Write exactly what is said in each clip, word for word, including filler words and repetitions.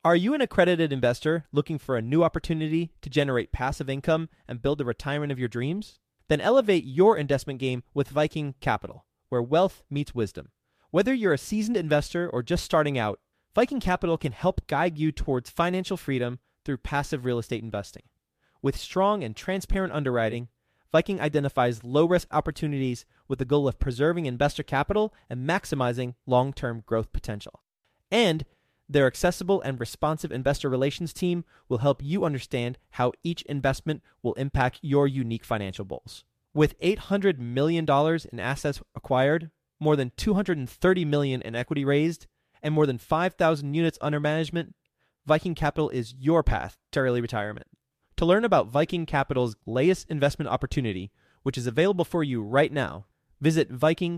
Are you an accredited investor looking for a new opportunity to generate passive income and build the retirement of your dreams? Then elevate your investment game with Viking Capital, where wealth meets wisdom. Whether you're a seasoned investor or just starting out, Viking Capital can help guide you towards financial freedom through passive real estate investing. With strong and transparent underwriting, Viking identifies low-risk opportunities with the goal of preserving investor capital and maximizing long-term growth potential. And their accessible and responsive investor relations team will help you understand how each investment will impact your unique financial goals. With eight hundred million dollars in assets acquired, more than two hundred thirty million dollars in equity raised, and more than five thousand units under management, Viking Capital is your path to early retirement. To learn about Viking Capital's latest investment opportunity, which is available for you right now, visit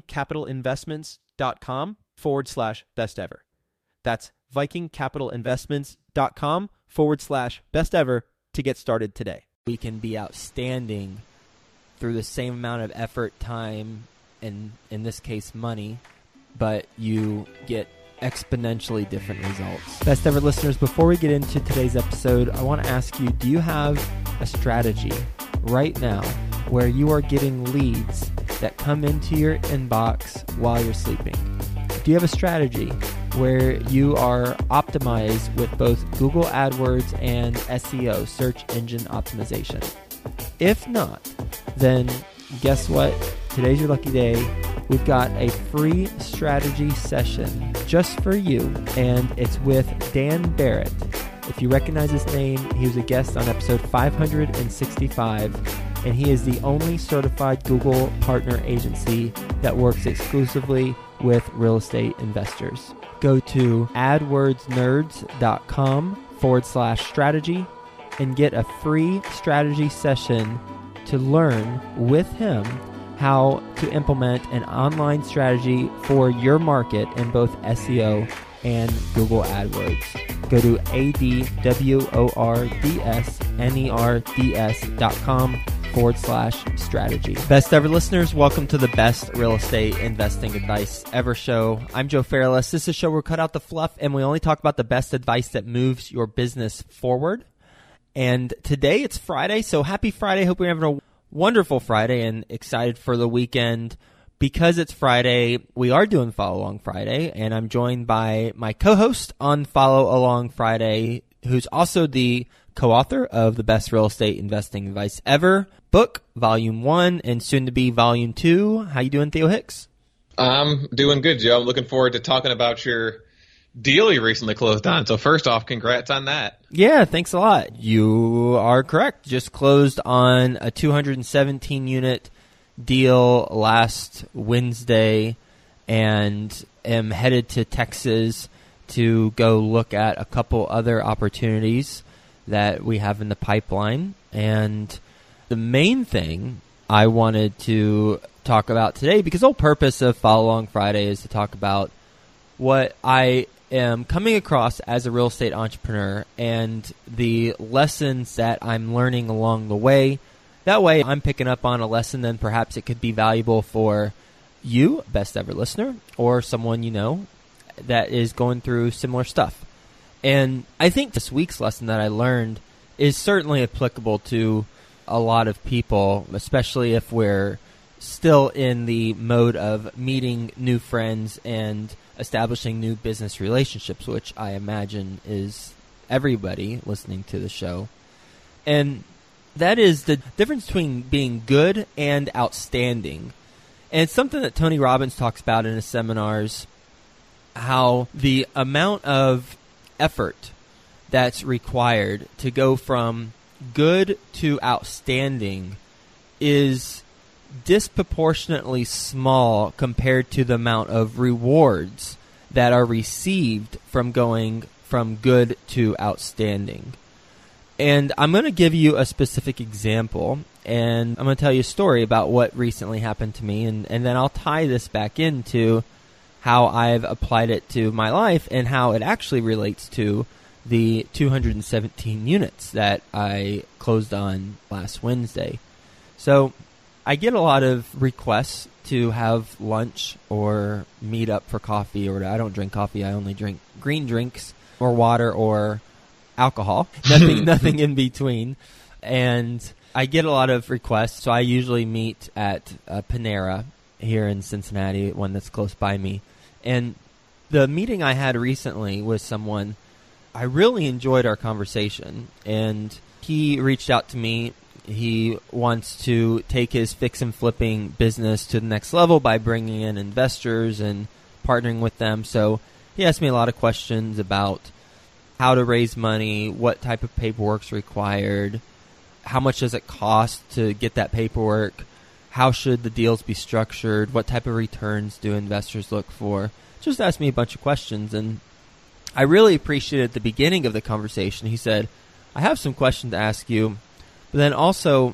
vikingcapitalinvestments.com forward slash best ever. That's vikingcapitalinvestments.com forward slash best ever to get started today. We can be outstanding through the same amount of effort, time, and in this case, money, but you get exponentially different results. Best ever listeners, before we get into today's episode, I want to ask you, do you have a strategy right now where you are getting leads that come into your inbox while you're sleeping? Do you have a strategy where you are optimized with both Google AdWords and S E O, search engine optimization? If not, then guess what? Today's your lucky day. We've got a free strategy session just for you, and it's with Dan Barrett. If you recognize his name, he was a guest on episode five hundred sixty-five, and he is the only certified Google partner agency that works exclusively with real estate investors. Go to adwordsnerds.com forward slash strategy and get a free strategy session to learn with him how to implement an online strategy for your market in both S E O and Google AdWords. Go to adwordsnerds.com forward slash strategy. Best ever listeners, welcome to the best real estate investing advice ever show. I'm Joe Fairless. This is a show where we cut out the fluff and we only talk about the best advice that moves your business forward. And today it's Friday, so happy Friday. Hope you're having a wonderful Friday and excited for the weekend. Because it's Friday, we are doing Follow Along Friday, and I'm joined by my co-host on Follow Along Friday, who's also the co-author of the Best Real Estate Investing Advice Ever book, Volume one, and soon to be Volume two. How you doing, Theo Hicks? I'm doing good, Joe. I'm looking forward to talking about your deal you recently closed on. So first off, congrats on that. Yeah, thanks a lot. You are correct. Just closed on a two hundred seventeen unit deal last Wednesday and am headed to Texas to go look at a couple other opportunities that we have in the pipeline. And the main thing I wanted to talk about today, because the whole purpose of Follow Along Friday is to talk about what I am coming across as a real estate entrepreneur and the lessons that I'm learning along the way. That way I'm picking up on a lesson, then perhaps it could be valuable for you, best ever listener, or someone you know that is going through similar stuff. And I think this week's lesson that I learned is certainly applicable to a lot of people, especially if we're still in the mode of meeting new friends and establishing new business relationships, which I imagine is everybody listening to the show. And that is the difference between being good and outstanding. And it's something that Tony Robbins talks about in his seminars, how the amount of effort that's required to go from good to outstanding is disproportionately small compared to the amount of rewards that are received from going from good to outstanding. And I'm going to give you a specific example, and I'm going to tell you a story about what recently happened to me, and, and then I'll tie this back into how I've applied it to my life and how it actually relates to the two hundred seventeen units that I closed on last Wednesday. So I get a lot of requests to have lunch or meet up for coffee, or I don't drink coffee, I only drink green drinks. or water or alcohol. Nothing, nothing in between. And I get a lot of requests, so I usually meet at uh, Panera here in Cincinnati, one that's close by me. And the meeting I had recently with someone, I really enjoyed our conversation, and he reached out to me. He wants to take his fix and flipping business to the next level by bringing in investors and partnering with them. So he asked me a lot of questions about how to raise money, what type of paperwork's required, how much does it cost to get that paperwork, how should the deals be structured, what type of returns do investors look for. Just asked me a bunch of questions, and I really appreciated at the beginning of the conversation. He said, I have some questions to ask you, but then also,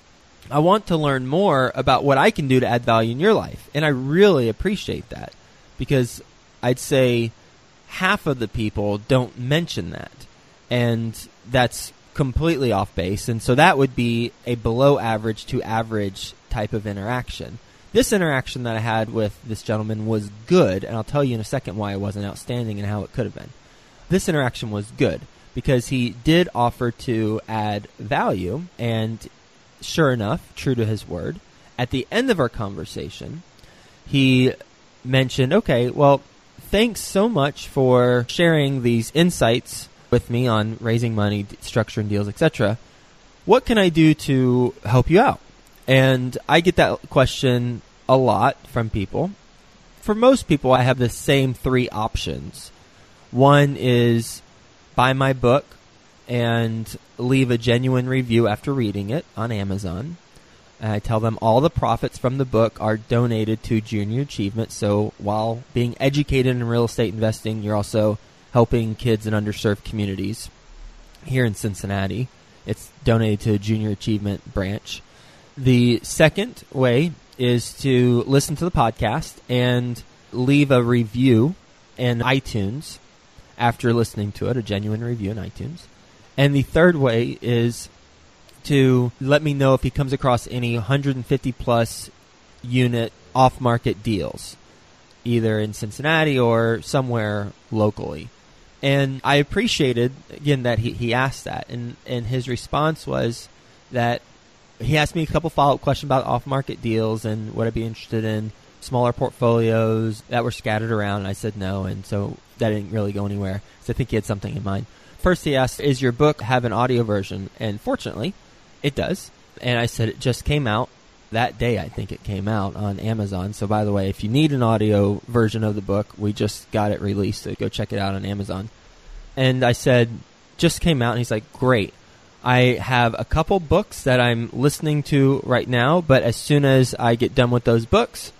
I want to learn more about what I can do to add value in your life. And I really appreciate that, because I'd say half of the people don't mention that. And that's completely off base. And so that would be a below average to average type of interaction. This interaction that I had with this gentleman was good, and I'll tell you in a second why it wasn't outstanding and how it could have been. This interaction was good, because he did offer to add value, and sure enough, true to his word, at the end of our conversation, he mentioned, okay, well, thanks so much for sharing these insights with me on raising money, structuring deals, et cetera. What can I do to help you out? And I get that question a lot from people. For most people, I have the same three options. One is buy my book and leave a genuine review after reading it on Amazon. And I tell them all the profits from the book are donated to Junior Achievement. So while being educated in real estate investing, you're also helping kids in underserved communities here in Cincinnati. It's donated to a Junior Achievement branch. The second way is to listen to the podcast and leave a review in iTunes after listening to it, a genuine review in iTunes. And the third way is to let me know if he comes across any one hundred fifty plus unit off-market deals, either in Cincinnati or somewhere locally. And I appreciated, again, that he, he asked that. And, and his response was that he asked me a couple follow-up questions about off-market deals and would I be interested in smaller portfolios that were scattered around. And I said no, and so that didn't really go anywhere. So I think he had something in mind. First, he asked, "Is your book have an audio version?" And fortunately, it does. And I said it just came out that day. I think it came out on Amazon. So by the way, if you need an audio version of the book, we just got it released. So go check it out on Amazon. And I said, just came out. And he's like, great. I have a couple books that I'm listening to right now, but as soon as I get done with those books,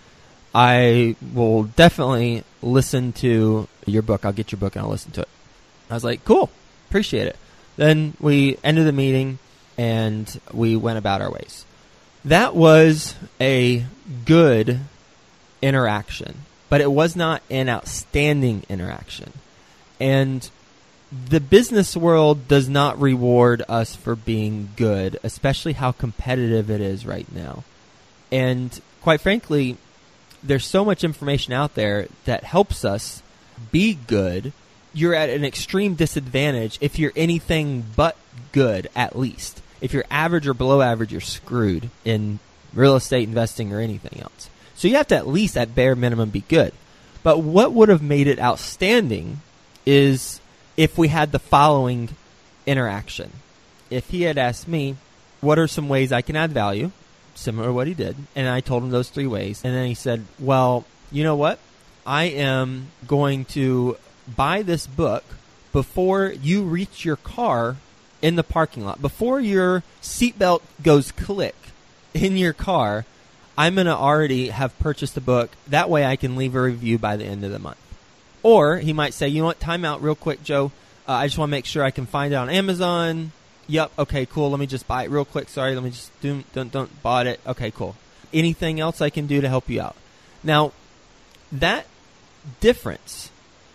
I will definitely listen to your book. I'll get your book and I'll listen to it. I was like, cool. Appreciate it. Then we ended the meeting and we went about our ways. That was a good interaction, but it was not an outstanding interaction. And the business world does not reward us for being good, especially how competitive it is right now. And quite frankly, there's so much information out there that helps us be good. You're at an extreme disadvantage if you're anything but good, at least. If you're average or below average, you're screwed in real estate investing or anything else. So you have to at least, at bare minimum, be good. But what would have made it outstanding is if we had the following interaction. If he had asked me, what are some ways I can add value, similar to what he did, and I told him those three ways, and then he said, well, you know what? I am going to buy this book before you reach your car in the parking lot. Before your seatbelt goes click in your car, I'm going to already have purchased the book. That way I can leave a review by the end of the month. Or he might say, you know what, time out real quick, Joe. Uh, I just want to make sure I can find it on Amazon. Yep, okay, cool. Let me just buy it real quick. Sorry, let me just do, don't, don't, bought it. Okay, cool. Anything else I can do to help you out? Now, that difference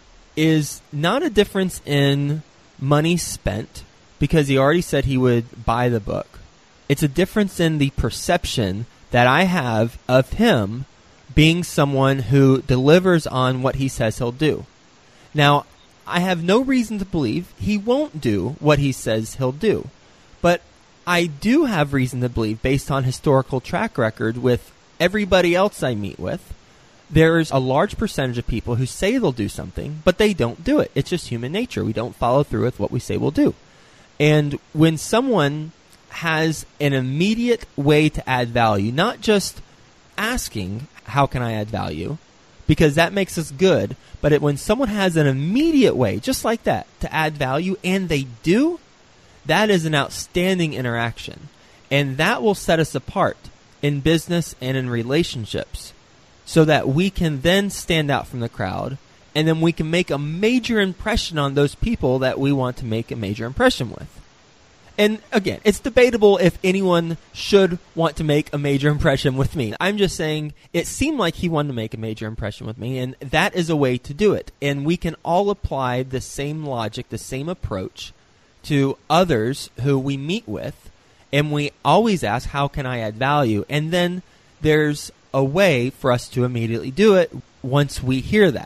is not a difference in money spent because he already said he would buy the book. It's a difference in the perception that I have of him being someone who delivers on what he says he'll do. Now, I have no reason to believe he won't do what he says he'll do. But I do have reason to believe, based on historical track record with everybody else I meet with, there's a large percentage of people who say they'll do something, but they don't do it. It's just human nature. We don't follow through with what we say we'll do. And when someone has an immediate way to add value, not just asking, how can I add value? Because that makes us good. But it, when someone has an immediate way, just like that, to add value, and they do, that is an outstanding interaction. And that will set us apart in business and in relationships, so that we can then stand out from the crowd, and then we can make a major impression on those people that we want to make a major impression with. And again, it's debatable if anyone should want to make a major impression with me. I'm just saying it seemed like he wanted to make a major impression with me, and that is a way to do it. And we can all apply the same logic, the same approach to others who we meet with, and we always ask, how can I add value? And then there's a way for us to immediately do it once we hear that.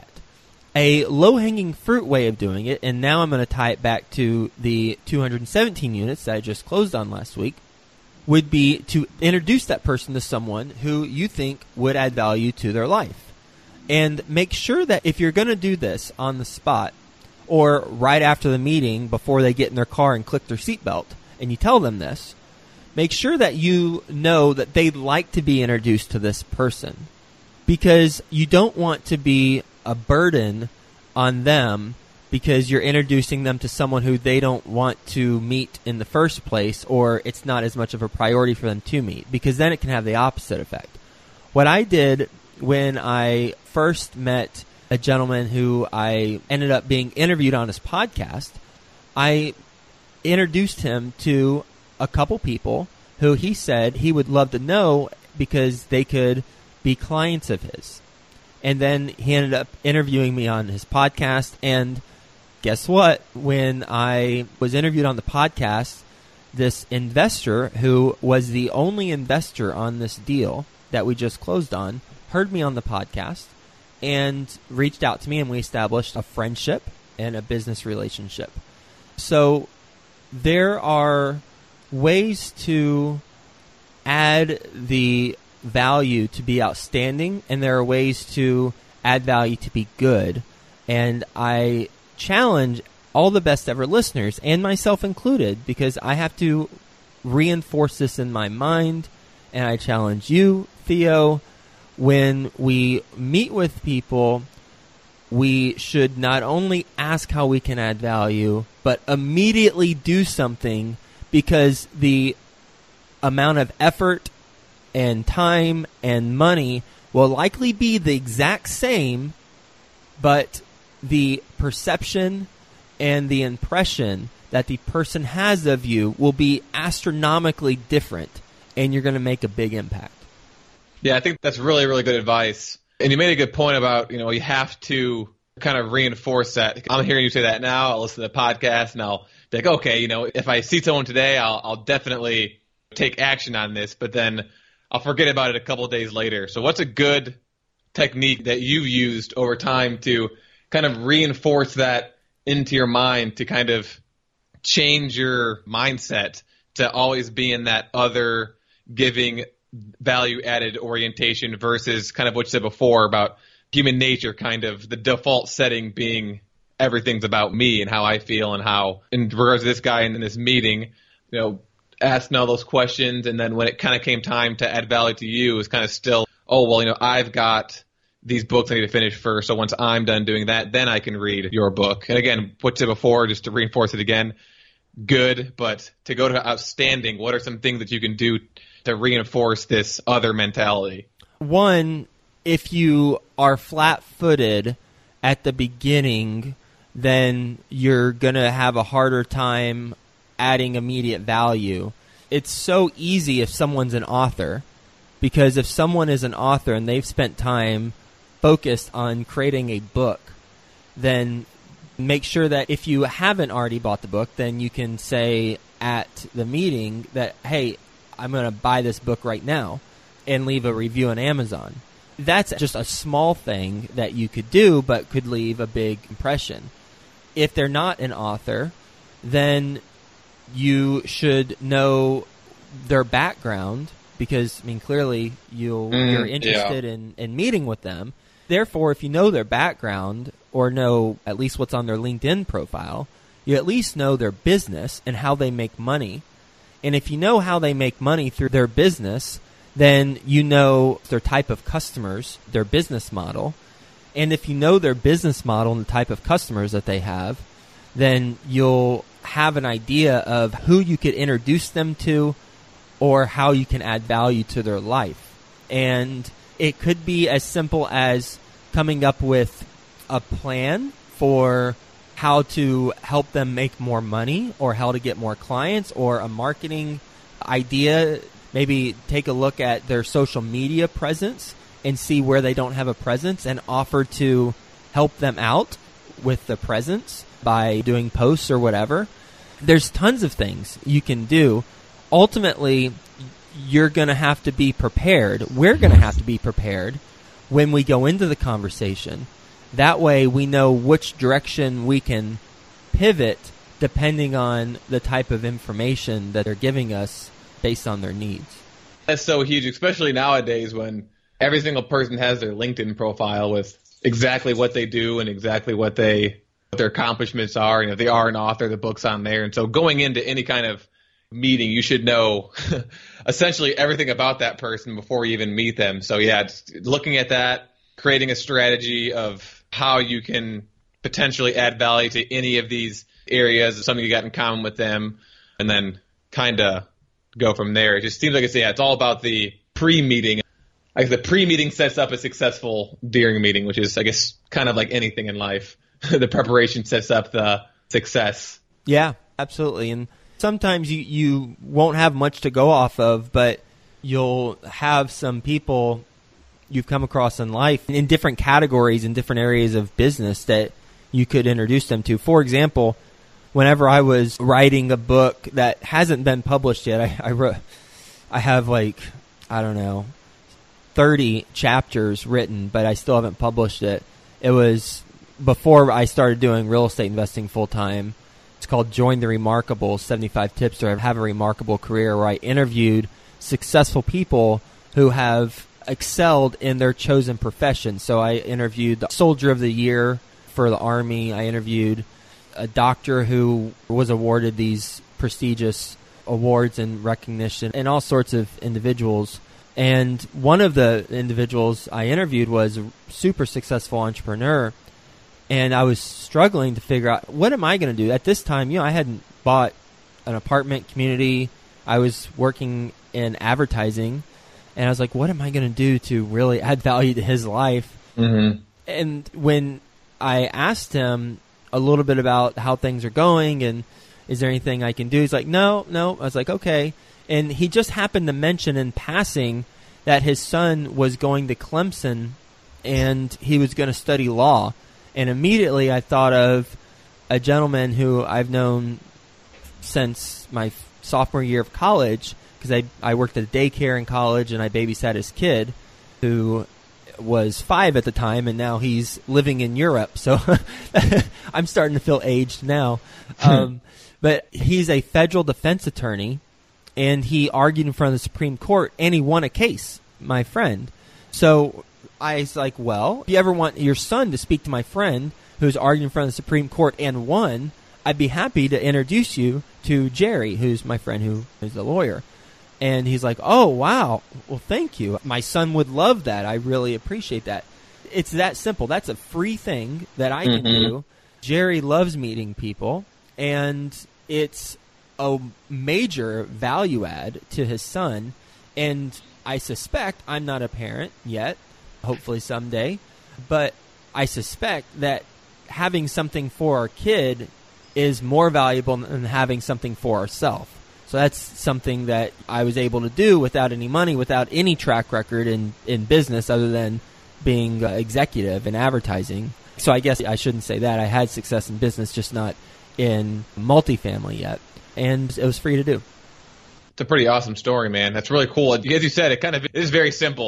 A low-hanging fruit way of doing it, and now I'm going to tie it back to the two hundred seventeen units that I just closed on last week, would be to introduce that person to someone who you think would add value to their life. And make sure that if you're going to do this on the spot, or right after the meeting before they get in their car and click their seatbelt, and you tell them this, make sure that you know that they'd like to be introduced to this person, because you don't want to be a burden on them because you're introducing them to someone who they don't want to meet in the first place, or it's not as much of a priority for them to meet, because then it can have the opposite effect. What I did when I first met a gentleman who I ended up being interviewed on his podcast, I introduced him to a couple people who he said he would love to know because they could be clients of his. And then he ended up interviewing me on his podcast. And guess what? When I was interviewed on the podcast, this investor, who was the only investor on this deal that we just closed on, heard me on the podcast and reached out to me, and we established a friendship and a business relationship. So there are ways to add the value to be outstanding, and there are ways to add value to be good. And I challenge all the best ever listeners, and myself included, because I have to reinforce this in my mind, and I challenge you, Theo, when we meet with people, we should not only ask how we can add value, but immediately do something, because the amount of effort and time and money will likely be the exact same, but the perception and the impression that the person has of you will be astronomically different, and you're going to make a big impact. Yeah, I think that's really, really good advice. And you made a good point about, you know, you have to kind of reinforce that. I'm hearing you say that now. I'll listen to the podcast, and I'll be like, okay, you know, if I see someone today, I'll, I'll definitely take action on this, but then I'll forget about it a couple of days later. So what's a good technique that you've used over time to kind of reinforce that into your mind, to kind of change your mindset to always be in that other giving value-added orientation versus kind of what you said before about human nature, kind of the default setting being everything's about me and how I feel, and how, in regards to this guy in this meeting, you know, asking all those questions, and then when it kind of came time to add value to you, it was kind of still, oh, well, you know, I've got these books I need to finish first, so once I'm done doing that, then I can read your book. And again, what you said before, just to reinforce it again, good, but to go to outstanding, what are some things that you can do to reinforce this other mentality? One, if you are flat-footed at the beginning, then you're going to have a harder time adding immediate value. It's so easy if someone's an author, because if someone is an author and they've spent time focused on creating a book, then make sure that if you haven't already bought the book, then you can say at the meeting that, hey, I'm going to buy this book right now, and leave a review on Amazon. That's just a small thing that you could do, but could leave a big impression. if they're not an author, then you should know their background because, I mean, clearly you'll, mm, you're interested yeah. in, in meeting with them. Therefore, if you know their background or know at least what's on their LinkedIn profile, you at least know their business and how they make money. And if you know how they make money through their business, then you know their type of customers, their business model. And if you know their business model and the type of customers that they have, then you'll have an idea of who you could introduce them to or how you can add value to their life. And it could be as simple as coming up with a plan for how to help them make more money or how to get more clients or a marketing idea. Maybe take a look at their social media presence and see where they don't have a presence and offer to help them out with the presence by doing posts or whatever. There's tons of things you can do. Ultimately, you're going to have to be prepared. We're going to have to be prepared when we go into the conversation. That way we know which direction we can pivot depending on the type of information that they're giving us based on their needs. That's so huge, especially nowadays when every single person has their LinkedIn profile with exactly what they do and exactly what they what their accomplishments are. And if they are an author, the book's on there. And so going into any kind of meeting, you should know essentially everything about that person before you even meet them. So yeah, just looking at that, creating a strategy of how you can potentially add value to any of these areas, something you got in common with them, and then kind of go from there. It just seems like it's, yeah, it's all about the pre-meeting. Like the pre-meeting sets up a successful during meeting, which is, I guess, kind of like anything in life. The preparation sets up the success. Yeah, absolutely. And sometimes you, you won't have much to go off of, but you'll have some people you've come across in life in different categories, in different areas of business that you could introduce them to. For example, whenever I was writing a book that hasn't been published yet, I, I wrote, I have like, I don't know, thirty chapters written, but I still haven't published it. It was before I started doing real estate investing full time. It's called Join the Remarkable, seventy-five Tips to Have a Remarkable Career, where I interviewed successful people who have excelled in their chosen profession. So I interviewed the Soldier of the Year for the Army. I interviewed a doctor who was awarded these prestigious awards and recognition, and all sorts of individuals. And one of the individuals I interviewed was a super successful entrepreneur, and I was struggling to figure out, what am I going to do? At this time, you know, I hadn't bought an apartment community. I was working in advertising, and I was like, what am I going to do to really add value to his life? Mm-hmm. And when I asked him a little bit about how things are going and is there anything I can do, he's like, no, no. I was like, okay. And he just happened to mention in passing that his son was going to Clemson and he was going to study law. And immediately I thought of a gentleman who I've known since my sophomore year of college, because I, I worked at a daycare in college and I babysat his kid who was five at the time, and now he's living in Europe. So I'm starting to feel aged now. Um, but he's a federal defense attorney, and he argued in front of the Supreme Court, and he won a case, my friend. So I was like, well, if you ever want your son to speak to my friend who's arguing in front of the Supreme Court and won, I'd be happy to introduce you to Jerry, who's my friend who is a lawyer. And he's like, oh, wow. Well, thank you. My son would love that. I really appreciate that. It's that simple. That's a free thing that I can Mm-hmm. do. Jerry loves meeting people, and it's a major value add to his son. And I suspect, I'm not a parent yet, hopefully someday, but I suspect that having something for our kid is more valuable than having something for ourselves. So that's something that I was able to do without any money, without any track record in, in business other than being uh, executive in advertising. So I guess I shouldn't say that. I had success in business, just not in multifamily yet. And it was free to do. It's a pretty awesome story, man. That's really cool. As you said, it kind of is very simple.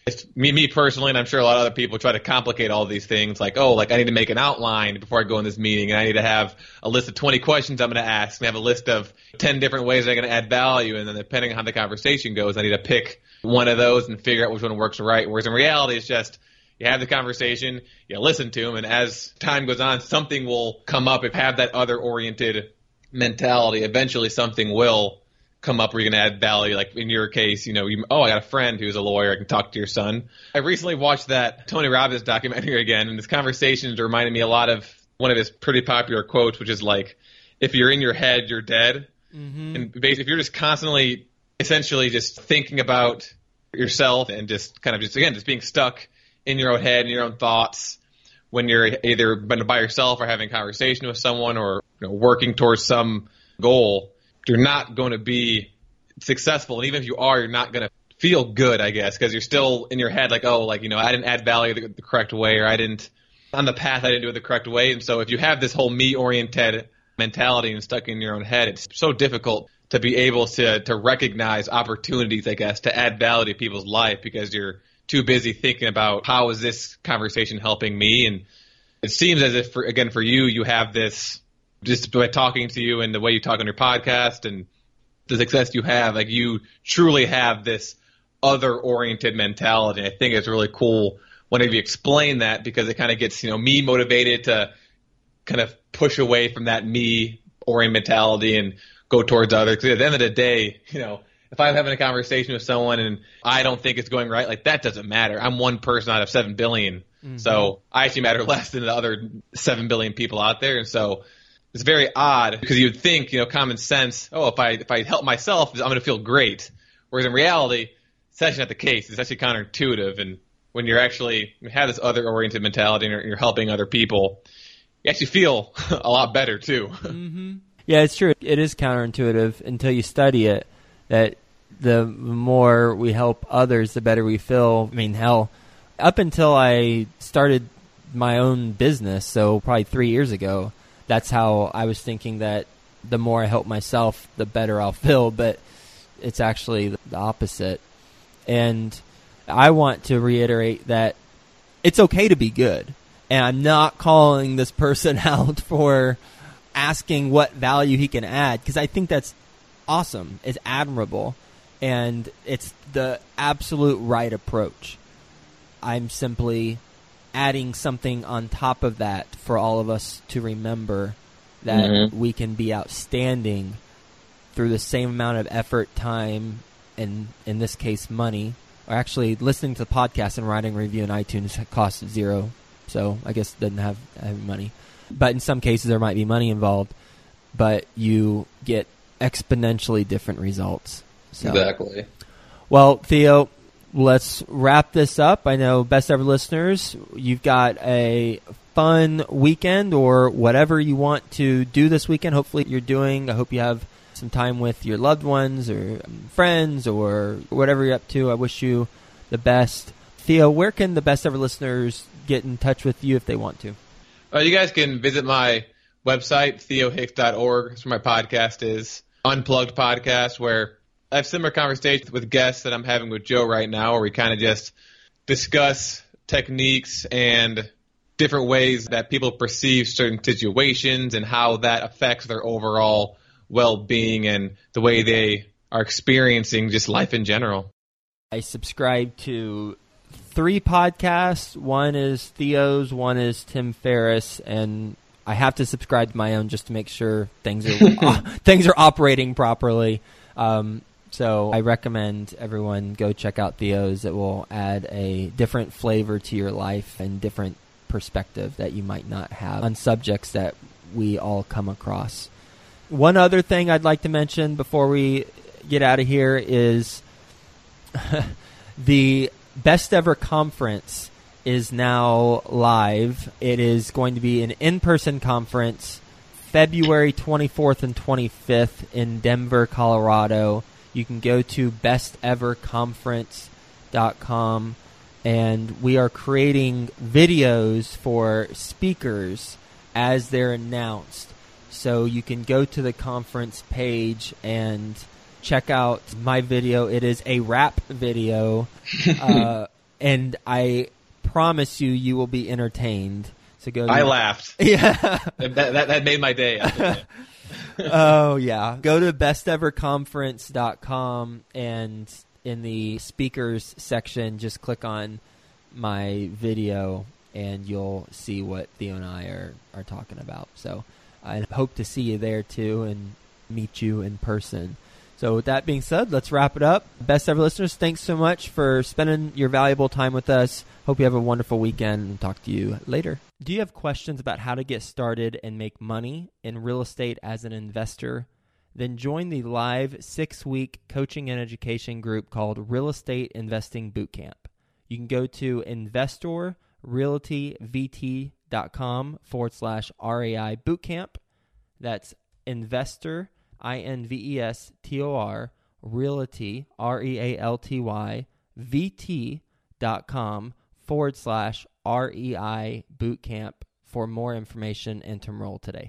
It's me, me personally, and I'm sure a lot of other people try to complicate all these things. Like, oh, like I need to make an outline before I go in this meeting, and I need to have a list of twenty questions I'm going to ask, and have a list of ten different ways I'm going to add value, and then depending on how the conversation goes, I need to pick one of those and figure out which one works right. Whereas in reality, it's just you have the conversation, you listen to them, and as time goes on, something will come up. If you have that other-oriented mentality, eventually something will come up where you're going to add value. Like in your case, you know, you, oh, I got a friend who's a lawyer. I can talk to your son. I recently watched that Tony Robbins documentary again, and this conversation reminded me a lot of one of his pretty popular quotes, which is like, if you're in your head, you're dead. Mm-hmm. And basically, if you're just constantly, essentially just thinking about yourself and just kind of just, again, just being stuck in your own head and your own thoughts when you're either by yourself or having a conversation with someone or, you know, working towards some goal, you're not going to be successful. And even if you are, you're not going to feel good, I guess, because you're still in your head like, oh, like, you know, I didn't add value the, the correct way, or I didn't, on the path, I didn't do it the correct way. And so if you have this whole me-oriented mentality and stuck in your own head, it's so difficult to be able to, to recognize opportunities, I guess, to add value to people's life because you're too busy thinking about how is this conversation helping me. And it seems as if, for, again, for you, you have this, just by talking to you and the way you talk on your podcast and the success you have, like you truly have this other-oriented mentality. I think it's really cool whenever you explain that because it kind of gets, you know, me motivated to kind of push away from that me-oriented mentality and go towards others. Because at the end of the day, you know, if I'm having a conversation with someone and I don't think it's going right, like that doesn't matter. I'm one person out of seven billion. Mm-hmm. So I actually matter less than the other seven billion people out there. And so it's very odd because you'd think, you know, common sense, oh, if I if I help myself, I'm going to feel great. Whereas in reality, it's actually not the case. It's actually counterintuitive. And when you're actually you have this other-oriented mentality and you're, you're helping other people, you actually feel a lot better too. Mm-hmm. Yeah, it's true. It is counterintuitive until you study it, that the more we help others, the better we feel. I mean, hell, up until I started my own business, so probably three years ago, that's how I was thinking that the more I help myself, the better I'll feel, but it's actually the opposite. And I want to reiterate that it's okay to be good. And I'm not calling this person out for asking what value he can add, because I think that's awesome. It's admirable. And it's the absolute right approach. I'm simply adding something on top of that for all of us to remember that mm-hmm. we can be outstanding through the same amount of effort, time, and in this case, money. Or actually, listening to the podcast and writing a review in iTunes costs zero. So I guess it doesn't have, have money. But in some cases, there might be money involved. But you get exponentially different results. So. Exactly. Well, Theo, let's wrap this up. I know, best ever listeners, you've got a fun weekend or whatever you want to do this weekend. Hopefully you're doing. I hope you have some time with your loved ones or friends or whatever you're up to. I wish you the best. Theo, where can the best ever listeners get in touch with you if they want to? Uh, you guys can visit my website, theo hicks dot org. That's where my podcast is. Unplugged Podcast, where I have similar conversations with guests that I'm having with Joe right now, where we kind of just discuss techniques and different ways that people perceive certain situations and how that affects their overall well-being and the way they are experiencing just life in general. I subscribe to three podcasts. One is Theo's, one is Tim Ferriss, and I have to subscribe to my own just to make sure things are uh, things are operating properly. Um, so I recommend everyone go check out Theo's. It will add a different flavor to your life and different perspective that you might not have on subjects that we all come across. One other thing I'd like to mention before we get out of here is the Best Ever Conference is now live. It is going to be an in-person conference February twenty-fourth and twenty-fifth in Denver, Colorado. You can go to best ever conference dot com, and we are creating videos for speakers as they're announced. So you can go to the conference page and check out my video. It is a rap video uh, and I promise you, you will be entertained. So go. To I laughed. Yeah, that, that that made my day. Oh yeah, go to best ever conference dot com and in the speakers section, just click on my video, and you'll see what Theo and I are are talking about. So I hope to see you there too and meet you in person. So with that being said, let's wrap it up. Best ever listeners, thanks so much for spending your valuable time with us. Hope you have a wonderful weekend, and talk to you later. Do you have questions about how to get started and make money in real estate as an investor? Then join the live six-week coaching and education group called Real Estate Investing Bootcamp. You can go to investorrealtyvt.com forward slash REI Bootcamp. That's investor, I N V E S T O R, realty, R E A L T Y, V T dot com forward slash R E I Bootcamp for more information and to enroll today.